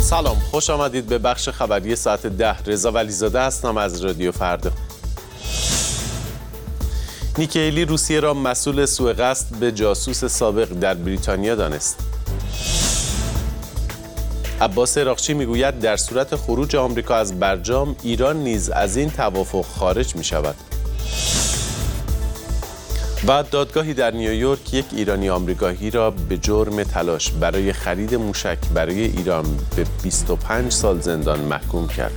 سلام، خوش آمدید به بخش خبری ساعت 10. رضا ولیزاده هستم از رادیو فردا. نیکی هیلی روسیه را مسئول سوء قصد به جاسوس سابق در بریتانیا دانست. عباس عراقچی میگوید در صورت خروج آمریکا از برجام، ایران نیز از این توافق خارج می شود. و دادگاهی در نیویورک یک ایرانی آمریکایی را به جرم تلاش برای خرید موشک برای ایران به 25 سال زندان محکوم کرد.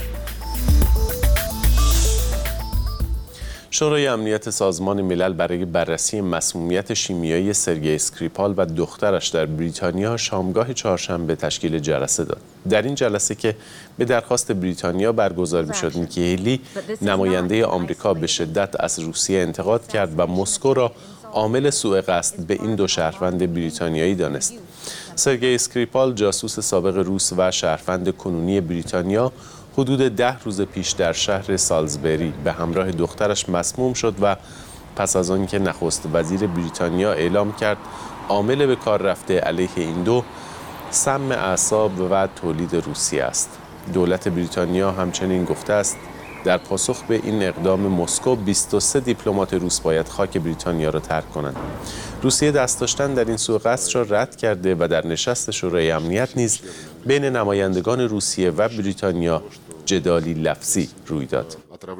شورای امنیت سازمان ملل برای بررسی مسمومیت شیمیایی سرگئی اسکریپال و دخترش در بریتانیا شامگاه چهارشنبه تشکیل جلسه داد. در این جلسه که به درخواست بریتانیا برگزار می‌شد، نیکی هیلی نماینده آمریکا به شدت از روسیه انتقاد کرد و مسکو را عامل سوء قصد به این دو شهروند بریتانیایی دانست. سرگئی اسکریپال جاسوس سابق روس و شهروند کنونی بریتانیا حدود 10 روز پیش در شهر سالزبری به همراه دخترش مسموم شد و پس از آنکه نخست وزیر بریتانیا اعلام کرد عامل به کار رفته علیه این دو سم اعصاب و تولید روسیه است. دولت بریتانیا همچنین گفته است در پاسخ به این اقدام مسکو 23 دیپلمات روس باید خاک بریتانیا را ترک کنند. روسیه دست داشتن در این سوء قصد را رد کرده و در نشست شورای امنیت نیز بین نمایندگان روسیه و بریتانیا جدالی لفظی روی داد.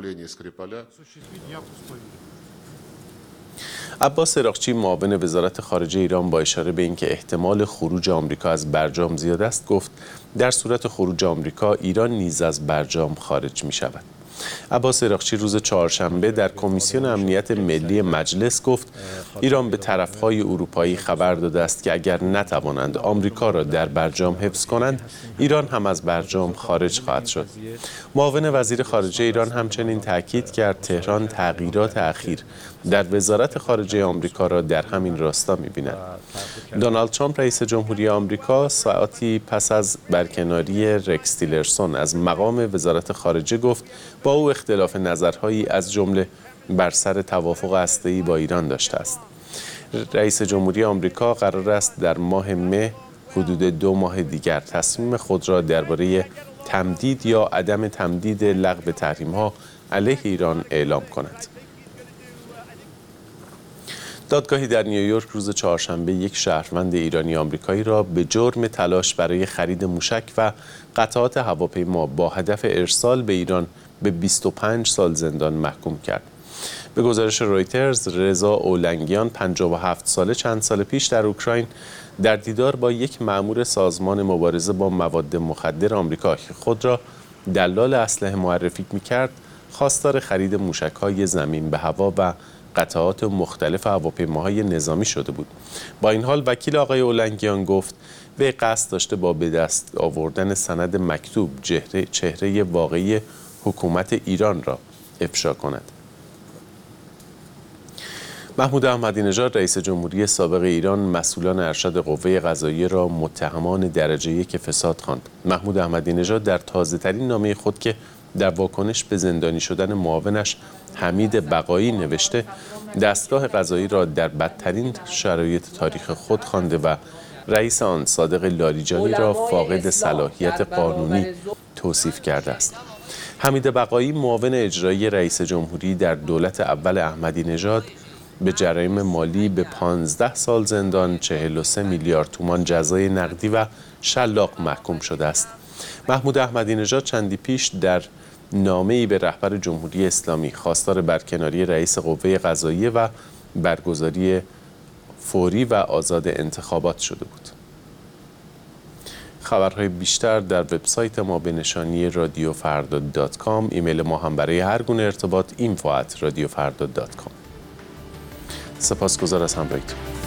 عباس عراقچی معاون وزارت خارجه ایران با اشاره به اینکه احتمال خروج آمریکا از برجام زیاد است گفت در صورت خروج آمریکا ایران نیز از برجام خارج می شود. عباس عراقچی روز چهارشنبه در کمیسیون امنیت ملی مجلس گفت ایران به طرفهای اروپایی خبر داده است که اگر نتوانند آمریکا را در برجام حفظ کنند، ایران هم از برجام خارج خواهد شد. معاون وزیر خارجه ایران همچنین تاکید کرد تهران تغییرات اخیر در وزارت خارجه آمریکا را در همین راستا می‌بیند. دونالد ترامپ رئیس جمهوری آمریکا ساعتی پس از برکناری رکس تیلرسون از مقام وزارت خارجه گفت با او اختلاف نظرهایی از جمله بر سر توافق هسته‌ای با ایران داشته است. رئیس جمهوری آمریکا قرار است در ماه مه حدود 2 ماه دیگر تصمیم خود را درباره تمدید یا عدم تمدید لغو تحریم‌ها علیه ایران اعلام کند. دادگاهی در نیویورک روز چهارشنبه یک شهروند ایرانی آمریکایی را به جرم تلاش برای خرید موشک و قطعات هواپیما با هدف ارسال به ایران به 25 سال زندان محکوم کرد. به گزارش رویترز، رضا اولنگیان 57 ساله چند سال پیش در اوکراین در دیدار با یک مأمور سازمان مبارزه با مواد مخدر آمریکا که خود را دلال اسلحه معرفی می‌کرد، خواستار خرید موشک‌های زمین به هوا و قطعات مختلف هواپیماهای نظامی شده بود. با این حال وکیل آقای اولنگیان گفت وی قصد داشته با به دست آوردن سند مکتوب چهره واقعی حکومت ایران را افشا کند. محمود احمدی نژاد رئیس جمهوری سابق ایران مسئولان ارشد قوه قضاییه را متهمان درجه 1 فساد خواند. محمود احمدی نژاد در تازه‌ترین نامه خود که در واکنش به زندانی شدن معاونش حمید بقایی نوشته دستگاه قضایی را در بدترین شرایط تاریخ خود خوانده و رئیس آن صادق لاریجانی را فاقد صلاحیت قانونی توصیف کرده است. حمید بقایی معاون اجرایی رئیس جمهوری در دولت اول احمدی نژاد به جرایم مالی به 15 سال زندان، 43 میلیارد تومان جزای نقدی و شلاق محکوم شده است. محمود احمدی نژاد چندی پیش در نامه‌ای به رهبر جمهوری اسلامی خواستار برکناری رئیس قوه قضاییه و برگزاری فوری و آزاد انتخابات شده بود. خبرهای بیشتر در وبسایت ما به نشانی radiofarda.com. ایمیل ما هم برای هر گونه ارتباط info@radiofarda.com. سپاسگزار از همراهیتون.